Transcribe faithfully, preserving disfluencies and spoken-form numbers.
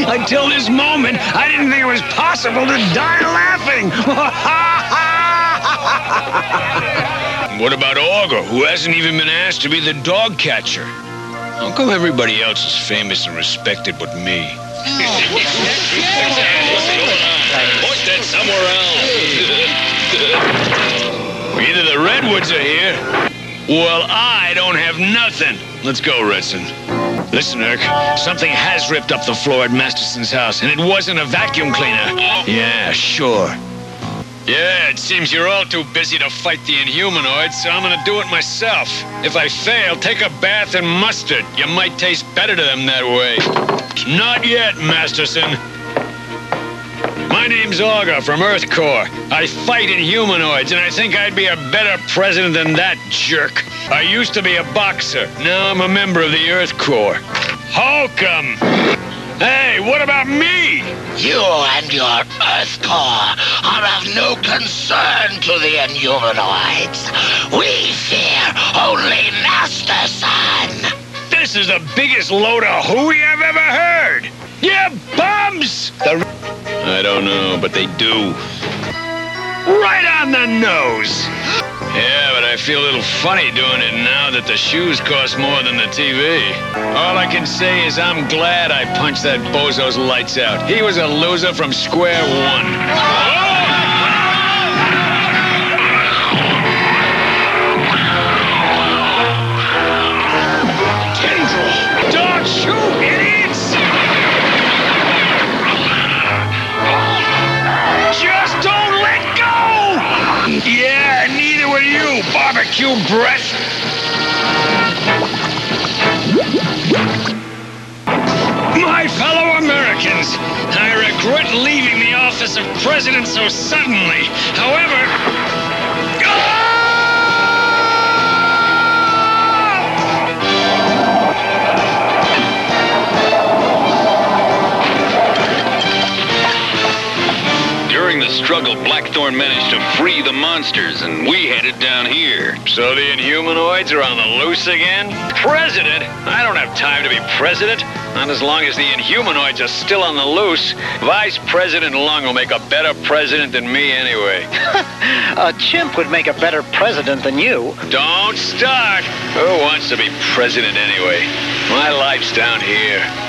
Until this moment, I didn't think it was possible to die laughing. What about Auger, who hasn't even been asked to be the dog catcher? How come everybody else is famous and respected but me? Point that somewhere else. Either the Redwoods are here, well, I don't have nothing. Let's go, Redson. Listen, Irk, something has ripped up the floor at Masterson's house, and it wasn't a vacuum cleaner. Yeah, sure. Yeah, it seems you're all too busy to fight the Inhumanoids, so I'm gonna do it myself. If I fail, take a bath in mustard. You might taste better to them that way. Not yet, Masterson. My name's Auger from Earth Corps. I fight Inhumanoids, and I think I'd be a better president than that jerk. I used to be a boxer. Now I'm a member of the Earth Corps. Holcomb! Hey, what about me? You and your Earth Corps are of no concern to the Inhumanoids. We fear only Masterson. This is the biggest load of hooey I've ever heard. You bums! The... I don't know, but they do. Right on the nose. Yeah, but I feel a little funny doing it now that the shoes cost more than the T V. All I can say is I'm glad I punched that bozo's lights out. He was a loser from square one. Tendril! Don't shoot, idiots! Just don't let go! Yeah, neither will you, barbecue breath! My fellow Americans, I regret leaving the office of president so suddenly. However... During the struggle, Blackthorn managed to free the monsters, and we headed down here. So the Inhumanoids are on the loose again? President? I don't have time to be president. Not as long as the Inhumanoids are still on the loose. Vice President Lung will make a better president than me anyway. A chimp would make a better president than you. Don't start. Who wants to be president anyway? My life's down here.